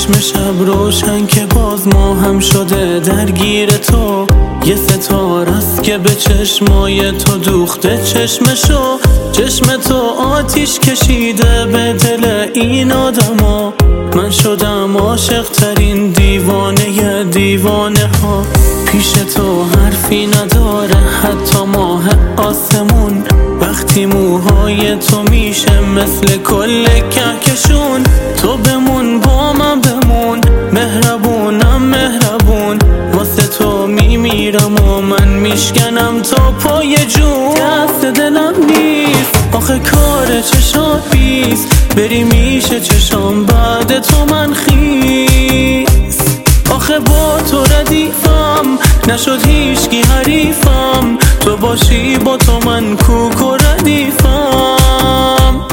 چشم شب روشن که باز ما هم شده درگیر تو. یه ستاره است که به چشمای تو دوخته چشمشو. چشم تو آتیش کشیده به دل این آدما. من شدم عاشق ترین دیوانه دیوانه ها. پیش تو حرفی نداره حتی ماه آسمون. وقتی موهای تو میشه مثل کل کهکشون. تو بمون با من بمون، مهربونم مهربون. واسه تو میمیرم و من میشکنم تا پای جون. دست دلم نیست آخه کار چشات بیست. بری میشه چشام بعد تو من خیس. آخه با تو ردیفم نشد هیچکی حریفم. تو باشی با تو من کوک و ردیفم.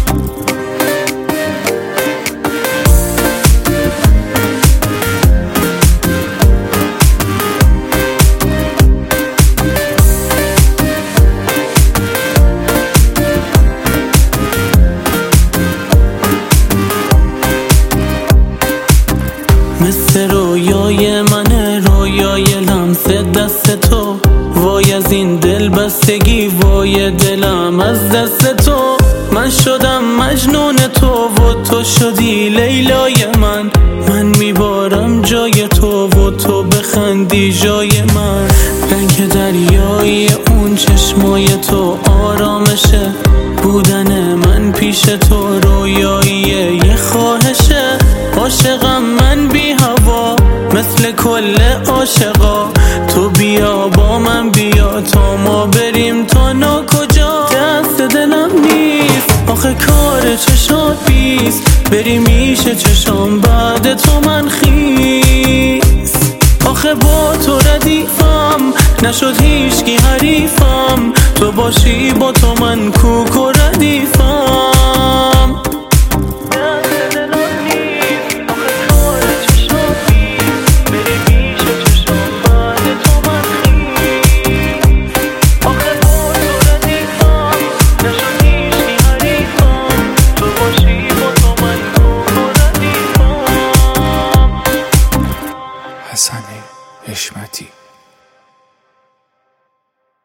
مثل رویای منه رویای لمس دست تو. وای از این دل بستگی، وای دلم از دست تو. من شدم مجنون تو و تو شدی لیلای من. من میبارم جای تو و تو بخندی جای من. رنگ دریایی اون چشمای تو آرامشه. بودن من پیش تو رویایی یه خواهشه. عاشقم من بی هوا مثل کل عاشقا. تو بیا با من بیا تا ما بریم تا ناکجا. دست دلم نیست آخه کار چشات بیست. بری میشه چشام بعد تو من خیس. آخه با تو ردیفم نشد هیچکی حریفم. تو باشی با تو من کوک و ردیفم.